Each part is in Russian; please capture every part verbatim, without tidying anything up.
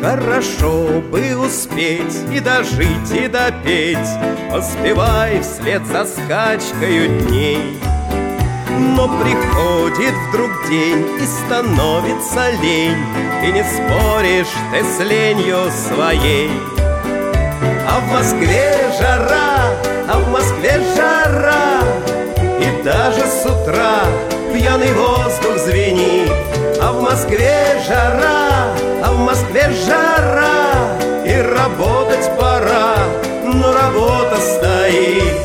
Хорошо бы успеть и дожить, и допеть, поспевай вслед за скачкою дней. Но приходит вдруг день, и становится лень, и не споришь ты с ленью своей. А в Москве жара, а в Москве жара, и даже с утра пьяный воздух звенит. А в Москве жара, а в Москве жара, и работать пора, но работа стоит.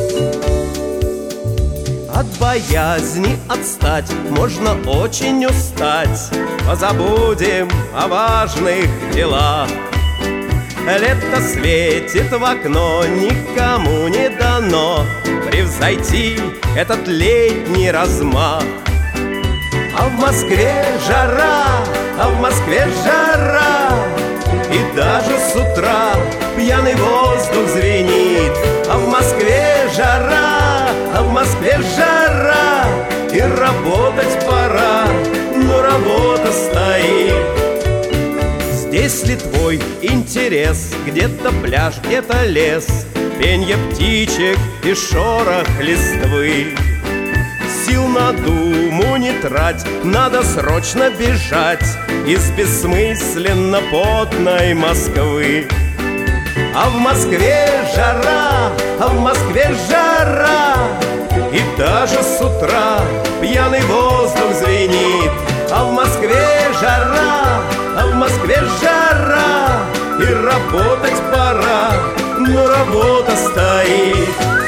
От боязни отстать можно очень устать, позабудем о важных делах. Лето светит в окно, никому не дано превзойти этот летний размах. А в Москве жара, а в Москве жара, и даже с утра пьяный воздух звенит. А в Москве жара, а в Москве жара, и работать пора, но работа стоит. Здесь ли твой интерес? Где-то пляж, где-то лес, пенье птичек и шорох листвы. Сил на думу не трать, надо срочно бежать из бессмысленно потной Москвы. А в Москве жара, а в Москве жара, и даже с утра пьяный воздух звенит. А в Москве жара, а в Москве жара, и работать пора, но работа стоит.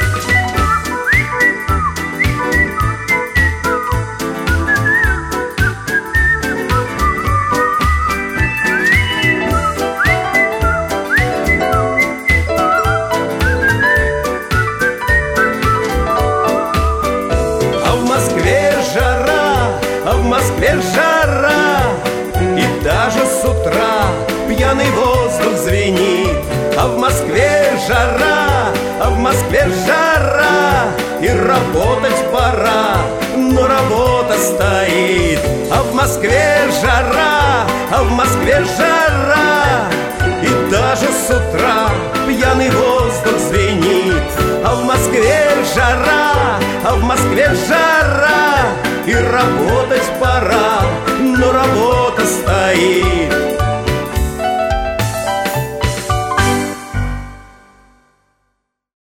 Жара, и даже с утра пьяный воздух звенит. А в Москве жара, а в Москве жара, и работать пора, но работа стоит. А в Москве жара, а в Москве жара, и даже с утра пьяный воздух звенит. А в Москве жара, а в Москве жара, и работать пора, но работа стоит.